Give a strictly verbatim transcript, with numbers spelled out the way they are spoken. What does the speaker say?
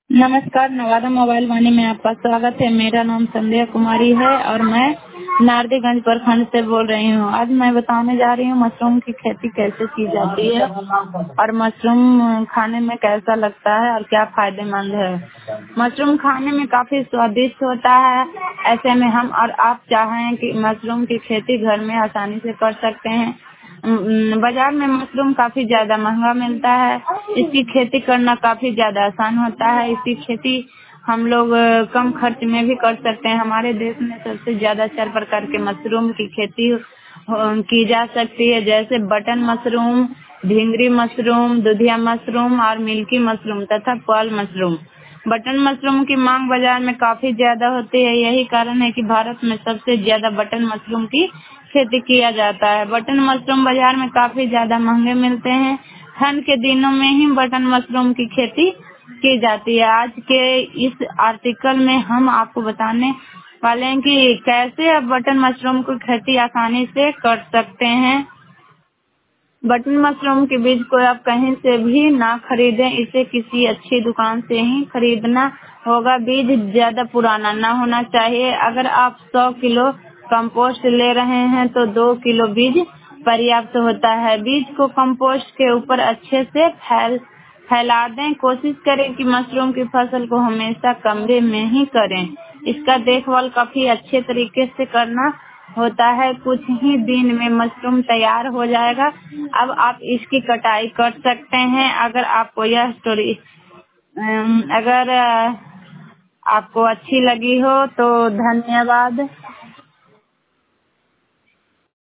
नमस्कार, नवादा मोबाइल वाणी में आपका स्वागत है। मेरा नाम संध्या कुमारी है और मैं नारदीगंज प्रखंड से बोल रही हूँ। आज मैं बताने जा रही हूँ मशरूम की खेती कैसे की जाती है और मशरूम खाने में कैसा लगता है और क्या फायदेमंद है। मशरूम खाने में काफी स्वादिष्ट होता है। ऐसे में हम और आप चाहें कि मशरूम की खेती घर में आसानी से कर सकते हैं। बाजार में मशरूम काफी ज्यादा महंगा मिलता है। इसकी खेती करना काफी ज्यादा आसान होता है। इसकी खेती हम लोग अ, कम खर्च में भी कर सकते हैं। हमारे देश में सबसे ज्यादा चार प्रकार के मशरूम की खेती अ, की जा सकती है, जैसे बटन मशरूम, ढींगरी मशरूम, दुधिया मशरूम और मिल्की मशरूम तथा पर्ल मशरूम। बटन मशरूम की मांग बाजार में काफी ज्यादा होती है। यही कारण है कि भारत में सबसे ज्यादा बटन मशरूम की खेती किया जाता है। बटन मशरूम बाजार में काफी ज्यादा महंगे मिलते हैं। ठंड के दिनों में ही बटन मशरूम की खेती की जाती है। आज के इस आर्टिकल में हम आपको बताने वाले हैं कि कैसे आप बटन मशरूम की खेती आसानी से कर सकते हैं। बटन मशरूम के बीज को आप कहीं से भी ना खरीदें, इसे किसी अच्छी दुकान से ही खरीदना होगा। बीज ज्यादा पुराना ना होना चाहिए। अगर आप सौ किलो कंपोस्ट ले रहे हैं तो दो किलो बीज पर्याप्त होता है। बीज को कंपोस्ट के ऊपर अच्छे से फैल फैला दें। कोशिश करें कि मशरूम की फसल को हमेशा कमरे में ही करें। इसका देखभाल काफी अच्छे तरीके से करना होता है। कुछ ही दिन में मशरूम तैयार हो जाएगा। अब आप इसकी कटाई कर सकते हैं। अगर आपको यह स्टोरी अम, अगर अ, आपको अच्छी लगी हो तो धन्यवाद।